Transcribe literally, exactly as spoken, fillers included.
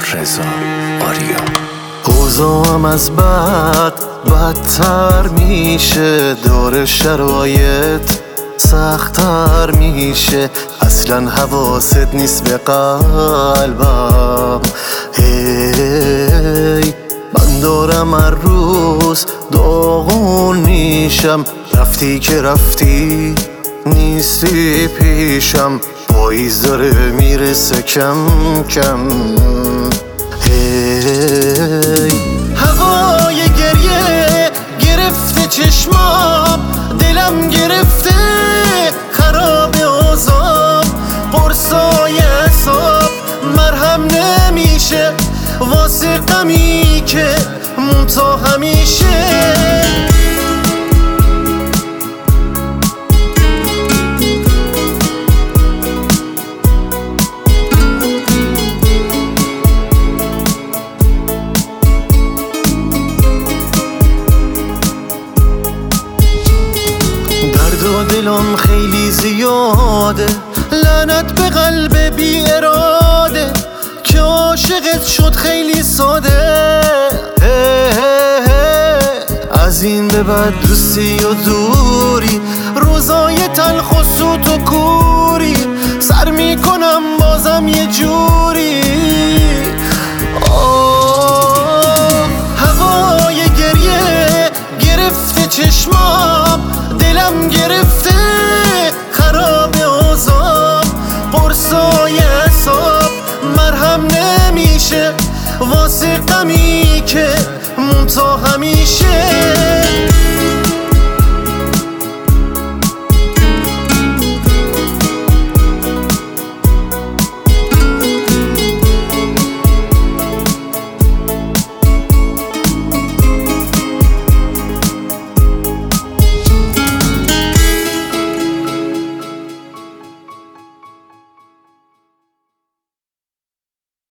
رضا آریا. اوضاعم از بد بدتر میشه، دور شرایط سخت‌تر میشه، اصلا حواست نیست به قلبم. هی من دارم هر روز داغون میشم، رفتی که رفتی نیستی پیشم، پاییز داره میرسه کم کم. هی هوای گریه گرفته چشمام، دلم گرفته خراب اوضاع، قرصای اعصاب مرهم نمیشه واسه غمی که مون تا همیشه. درد و دلم خیلی زیاده، لعنت به قلب بی اراده که عاشقت شد خیلی ساده. از این به بعد دوستی و دوری، روزای تلخ و سوت و کوری، سر میکنم بازم یه جوری. آه هوای گریه گرفته چشمام، دلم گرفته خراب اوضاع، قرصای اعصاب مرهم نمیشه واسه غمی که مون تا همیشه.